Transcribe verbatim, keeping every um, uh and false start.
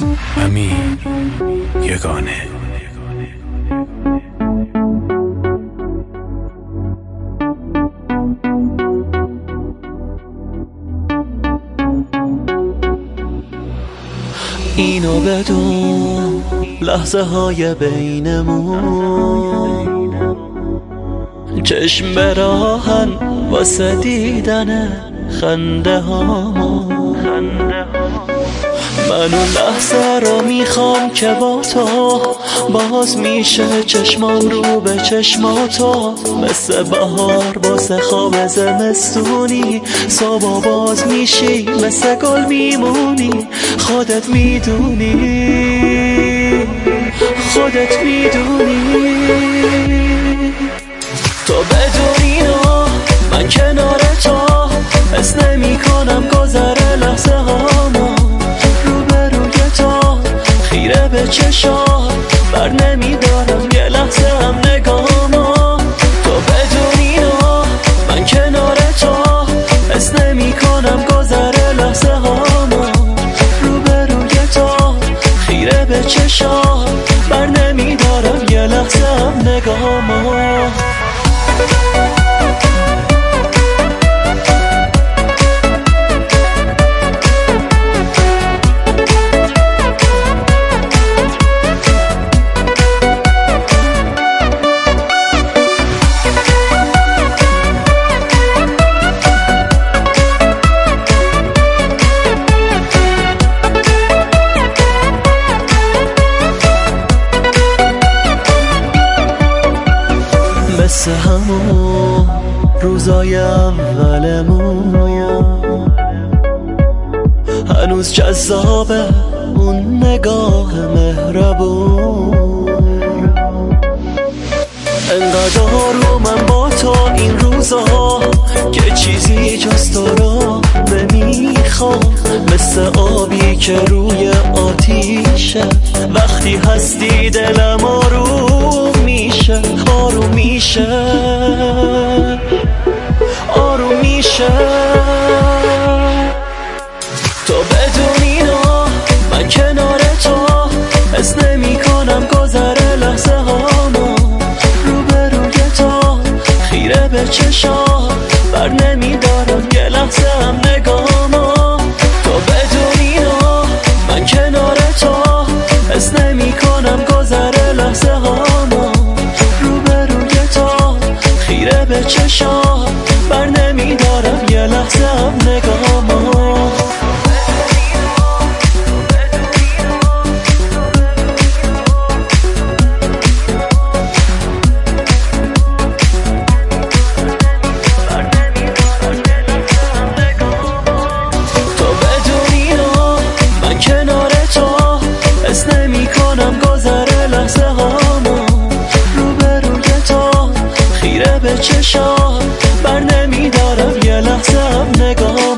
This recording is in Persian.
امیر یگانه. اینو بدون لحظه های بینمون چشم به راهن واسه دیدن خنده هامون. من اون لحظه رو میخوام که با تو باز میشه چشمام رو به چشماتو، مثل بهار واسه خواب زمستونی صبح باز میشی مثل گل میمونی. خودت میدونی خودت میدونی تو بدون اینا من کنار تو حس نمی کنم گذره لحظه هامو. روبروی تو خیره به چشات بر نمی دارم یه لحظه هم نگامو. تو بدون اینا من کنار تو حس نمی کنم گذره لحظه هامو. روبروی تو خیره به چشات بر نمی دارم یه لحظه هم نگامو. مثل همون روزای اولمون هنوز جذابه اون نگاه مهربون. انقدر رو من با تو این روزا که چیزی جز تو رو نمیخوام. مثل آبی که روی آتیشه وقتی هستی دلم آروم میشه آروم میشه آروم میشه. تو بدون اینا من کنار تو حس نمی کنم گذره لحظه هامو. روبروی تو خیره به چشات بر نمی دارم یه لحظه هم نگامو. تو بدون اینا من کنار تو حس نمی کنم گذره لحظه هامو. روبروی تو خیره به چشات بر نمی دارم یه لحظه هم نگامو. به چشات بر نمی دارم یه لحظه هم نگاه